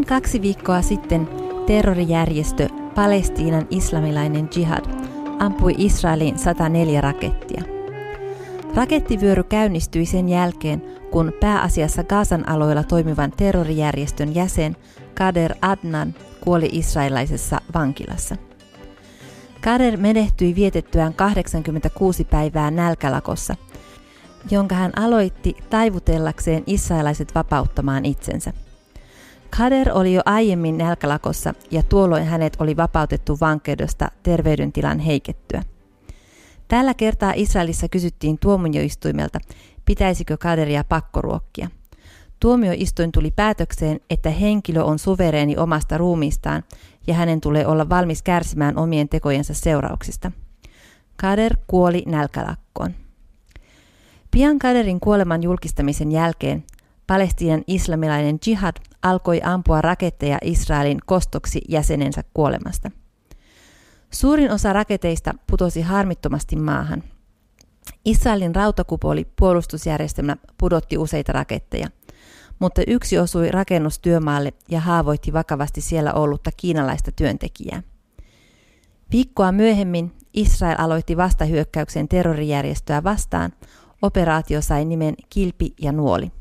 Noin 2 viikkoa sitten terrorijärjestö Palestiinan islamilainen jihad ampui Israeliin 104 rakettia. Rakettivyöry käynnistyi sen jälkeen, kun pääasiassa Gazan alueella toimivan terrorijärjestön jäsen Kader Adnan kuoli israelilaisessa vankilassa. Kader menehtyi vietettyään 86 päivää nälkälakossa, jonka hän aloitti taivutellakseen israelilaiset vapauttamaan itsensä. Kader oli jo aiemmin nälkälakossa ja tuolloin hänet oli vapautettu vankeudesta terveydentilan heikettyä. Tällä kertaa Israelissa kysyttiin tuomioistuimelta, pitäisikö Kaderia pakkoruokkia. Tuomioistuin tuli päätökseen, että henkilö on suvereeni omasta ruumiistaan ja hänen tulee olla valmis kärsimään omien tekojensa seurauksista. Kader kuoli nälkälakkoon. Pian Kaderin kuoleman julkistamisen jälkeen Palestiinan islamilainen jihad alkoi ampua raketteja Israelin kostoksi jäsenensä kuolemasta. Suurin osa raketeista putosi harmittomasti maahan. Israelin rautakupoli puolustusjärjestelmä pudotti useita raketteja, mutta yksi osui rakennustyömaalle ja haavoitti vakavasti siellä ollutta kiinalaista työntekijää. Viikkoa myöhemmin Israel aloitti vastahyökkäyksen terrorijärjestöä vastaan. Operaatio sai nimen Kilpi ja nuoli.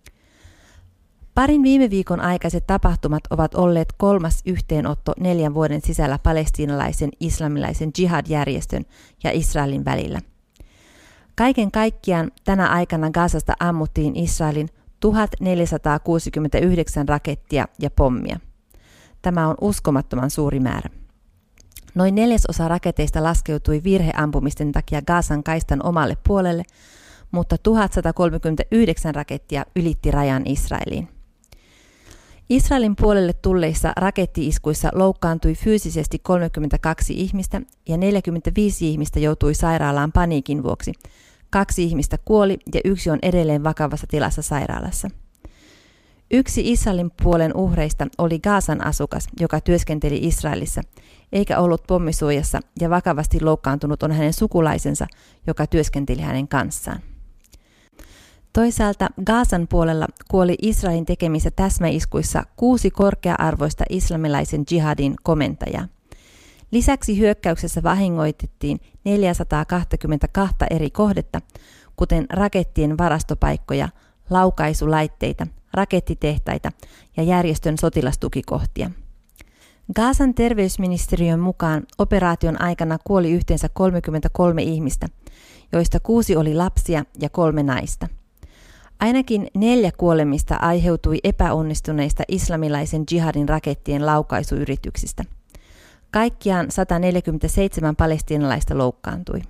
Parin viime viikon aikaiset tapahtumat ovat olleet 3. yhteenotto 4 vuoden sisällä palestiinalaisen islamilaisen jihad-järjestön ja Israelin välillä. Kaiken kaikkiaan tänä aikana Gazasta ammuttiin Israelin 1469 rakettia ja pommia. Tämä on uskomattoman suuri määrä. Noin 1/4 raketeista laskeutui virheampumisten takia Gazan kaistan omalle puolelle, mutta 1139 rakettia ylitti rajan Israeliin. Israelin puolelle tulleissa rakettiiskuissa loukkaantui fyysisesti 32 ihmistä ja 45 ihmistä joutui sairaalaan paniikin vuoksi. 2 ihmistä kuoli ja 1 on edelleen vakavassa tilassa sairaalassa. Yksi Israelin puolen uhreista oli Gazan asukas, joka työskenteli Israelissa, eikä ollut pommisuojassa ja vakavasti loukkaantunut on hänen sukulaisensa, joka työskenteli hänen kanssaan. Toisaalta Gazan puolella kuoli Israelin tekemissä täsmäiskuissa 6 korkea-arvoista islamilaisen jihadin komentajaa. Lisäksi hyökkäyksessä vahingoitettiin 422 eri kohdetta, kuten rakettien varastopaikkoja, laukaisulaitteita, rakettitehtaita ja järjestön sotilastukikohtia. Gazan terveysministeriön mukaan operaation aikana kuoli yhteensä 33 ihmistä, joista 6 oli lapsia ja 3 naista. Ainakin 4 kuolemista aiheutui epäonnistuneista islamilaisen jihadin rakettien laukaisuyrityksistä. Kaikkiaan 147 palestiinalaista loukkaantui.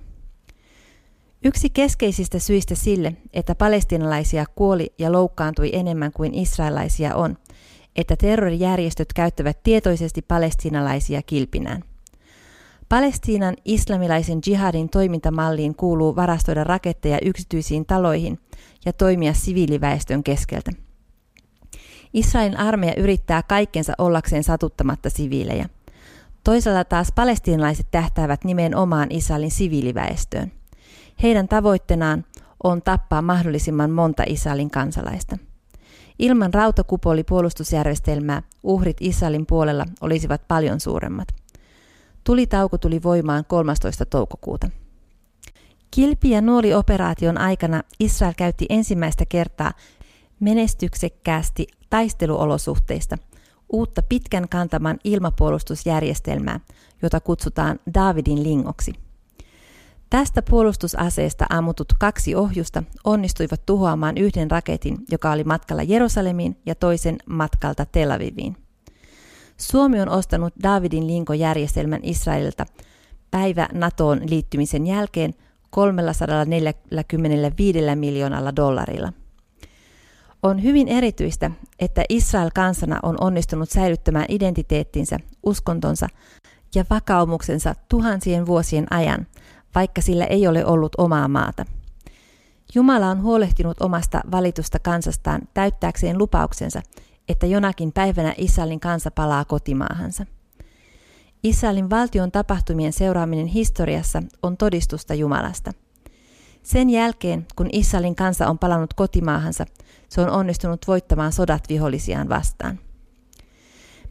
Yksi keskeisistä syistä sille, että palestiinalaisia kuoli ja loukkaantui enemmän kuin israelaisia on, että terrorijärjestöt käyttävät tietoisesti palestiinalaisia kilpinään. Palestiinan islamilaisen jihadin toimintamalliin kuuluu varastoida raketteja yksityisiin taloihin ja toimia siviiliväestön keskeltä. Israelin armeija yrittää kaikkensa ollakseen satuttamatta siviilejä. Toisaalta taas palestiinalaiset tähtäävät nimenomaan Israelin siviiliväestöön. Heidän tavoitteenaan on tappaa mahdollisimman monta Israelin kansalaista. Ilman rautakupolipuolustusjärjestelmää uhrit Israelin puolella olisivat paljon suuremmat. Tulitauko tuli voimaan 13. toukokuuta. Kilpi- ja nuoli-operaation aikana Israel käytti ensimmäistä kertaa menestyksekkäästi taisteluolosuhteista uutta pitkän kantaman ilmapuolustusjärjestelmää, jota kutsutaan Davidin lingoksi. Tästä puolustusaseesta ammutut 2 ohjusta onnistuivat tuhoamaan 1 raketin, joka oli matkalla Jerusalemiin ja toisen matkalta Tel Aviviin. Suomi on ostanut Davidin linko-järjestelmän Israelilta päivä NATOon liittymisen jälkeen $345 miljoonalla. On hyvin erityistä, että Israel kansana on onnistunut säilyttämään identiteettinsä, uskontonsa ja vakaumuksensa tuhansien vuosien ajan, vaikka sillä ei ole ollut omaa maata. Jumala on huolehtinut omasta valitusta kansastaan täyttääkseen lupauksensa, että jonakin päivänä Israelin kansa palaa kotimaahansa. Israelin valtion tapahtumien seuraaminen historiassa on todistusta Jumalasta. Sen jälkeen, kun Israelin kansa on palannut kotimaahansa, se on onnistunut voittamaan sodat vihollisiaan vastaan.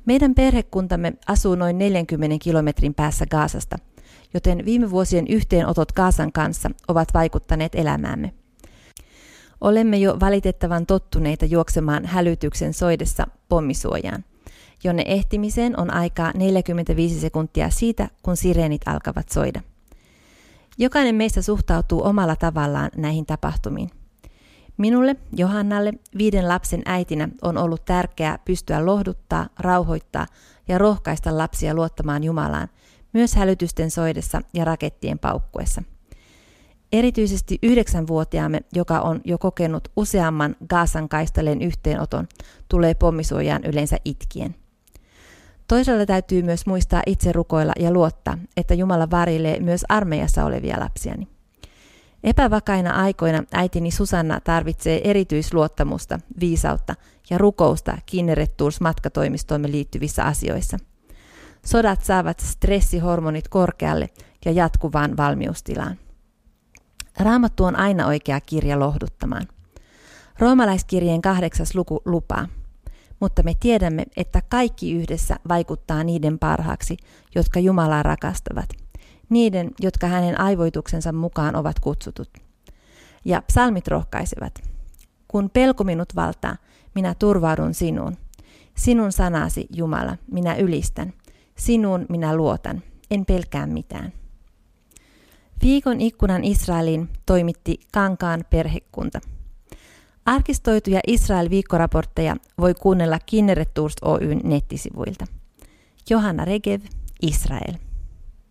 Meidän perhekuntamme asuu noin 40 kilometrin päässä Gazasta, joten viime vuosien yhteenotot Gazan kanssa ovat vaikuttaneet elämäämme. Olemme jo valitettavan tottuneita juoksemaan hälytyksen soidessa pommisuojaan, jonne ehtimiseen on aikaa 45 sekuntia siitä, kun sireenit alkavat soida. Jokainen meistä suhtautuu omalla tavallaan näihin tapahtumiin. Minulle, Johannalle, 5 lapsen äitinä on ollut tärkeää pystyä lohduttaa, rauhoittaa ja rohkaista lapsia luottamaan Jumalaan, myös hälytysten soidessa ja rakettien paukkuessa. Erityisesti 9-vuotiaamme, joka on jo kokenut useamman Gazan kaistaleen yhteenoton, tulee pommisuojaan yleensä itkien. Toisaalta täytyy myös muistaa itse rukoilla ja luottaa, että Jumala varjelee myös armeijassa olevia lapsiani. Epävakaina aikoina äitini Susanna tarvitsee erityisluottamusta, viisautta ja rukousta Kinneret Tours matkatoimistoomme liittyvissä asioissa. Sodat saavat stressihormonit korkealle ja jatkuvaan valmiustilaan. Raamattu on aina oikea kirja lohduttamaan. Roomalaiskirjeen 8. luku lupaa. Mutta me tiedämme, että kaikki yhdessä vaikuttaa niiden parhaaksi, jotka Jumalaa rakastavat. Niiden, jotka hänen aivoituksensa mukaan ovat kutsutut. Ja psalmit rohkaisevat. Kun pelko minut valtaa, minä turvaudun sinuun. Sinun sanasi, Jumala, minä ylistän. Sinuun minä luotan, en pelkää mitään. Viikon ikkunan Israeliin toimitti Kankaan perhekunta. Arkistoituja Israel-viikkoraportteja voi kuunnella Kinneret Tours Oyn nettisivuilta. Johanna Regev, Israel.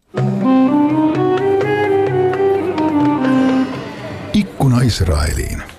Ikkuna Israeliin.